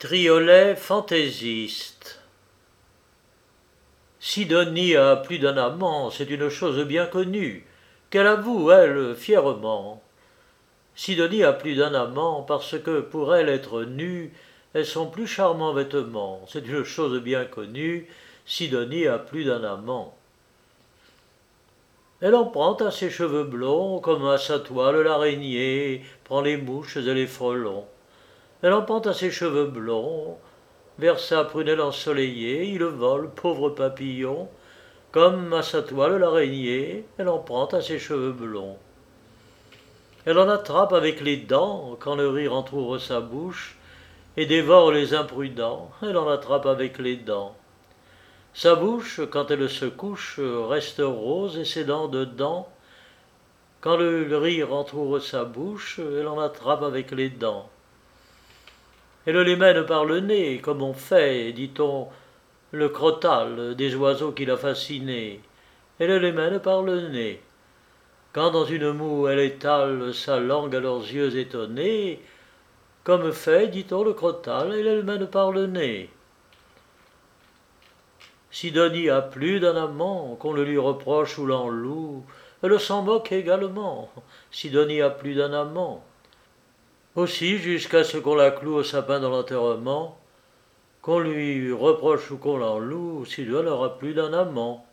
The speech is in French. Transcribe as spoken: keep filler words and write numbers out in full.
Triolet fantaisiste. Sidonie a plus d'un amant, c'est une chose bien connue, qu'elle avoue, elle, fièrement. Sidonie a plus d'un amant, parce que pour elle être nue est son plus charmant vêtement, c'est une chose bien connue, Sidonie a plus d'un amant. Elle en prend à ses cheveux blonds, comme à sa toile l'araignée prend les mouches et les frelons. Elle en prend à ses cheveux blonds, vers sa prunelle ensoleillée, il vole, pauvre papillon, comme à sa toile l'araignée, elle en prend à ses cheveux blonds. Elle en attrape avec les dents, quand le rire entr'ouvre sa bouche, et dévore les imprudents, elle en attrape avec les dents. Sa bouche, quand elle se couche, reste rose et ses dents dedans. Quand le rire entr'ouvre sa bouche, elle en attrape avec les dents. Elle les mène par le nez, comme on fait, dit-on, le crotale des oiseaux qu'il a fascinés. Elle les mène par le nez. Quand dans une moue elle étale sa langue à leurs yeux étonnés, comme fait, dit-on, le crotale, elle les mène par le nez. Sidonie a plus d'un amant, qu'on le lui reproche ou l'en loue, elle s'en moque également. Sidonie a plus d'un amant. Aussi, jusqu'à ce qu'on la cloue au sapin dans l'enterrement, qu'on lui reproche ou qu'on l'en loue, Sidonie n'aura plus d'un amant.